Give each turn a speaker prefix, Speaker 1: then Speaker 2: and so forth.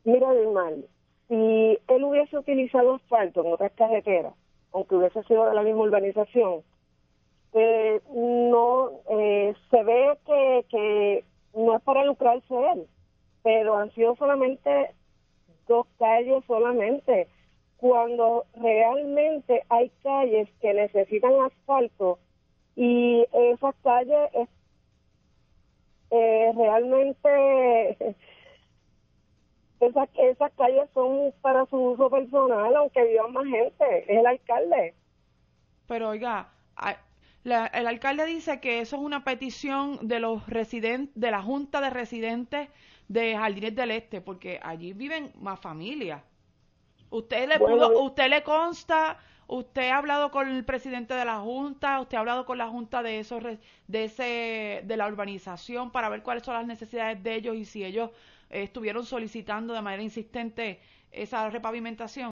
Speaker 1: Mira, mal, si él hubiese utilizado asfalto en otras carreteras, aunque hubiese sido de la misma urbanización, no se ve que no es para lucrarse él, pero han sido solamente 2 calles solamente, cuando realmente hay calles que necesitan asfalto y esas calles realmente esas calles son para su uso personal, aunque viva más gente, es el alcalde.
Speaker 2: Pero oiga, el alcalde dice que eso es una petición de los residentes, de la Junta de Residentes de Jardines del Este, porque allí viven más familias.
Speaker 1: Bueno,
Speaker 2: Usted le consta, usted ha hablado con el presidente de la Junta, usted ha hablado con la Junta de esos, de la urbanización para ver cuáles son las necesidades de ellos y si ellos estuvieron solicitando de manera insistente esa repavimentación.